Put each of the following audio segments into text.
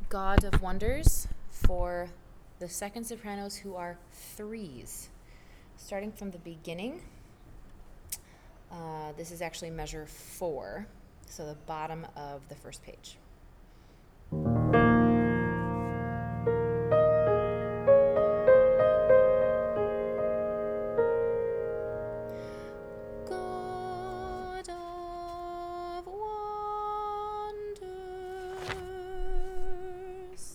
God of Wonders for the second sopranos who are threes. Starting from the beginning, this is actually measure 4, so the bottom of the first page. God of wonders.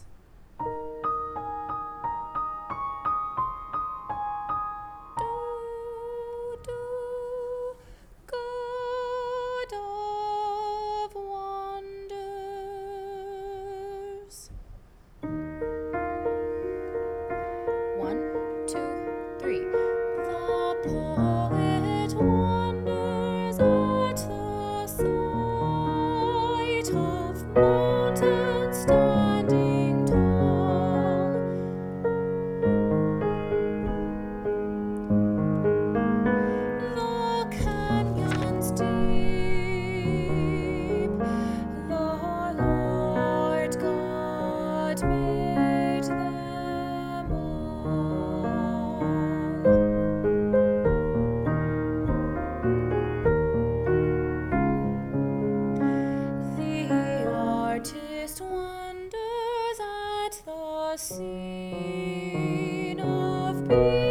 God of wonders. 1, 2, 3. The poet wonders at the sight of mountains standing tall. The canyons deep, the Lord God made them all. The artist wonders at the scene of beauty.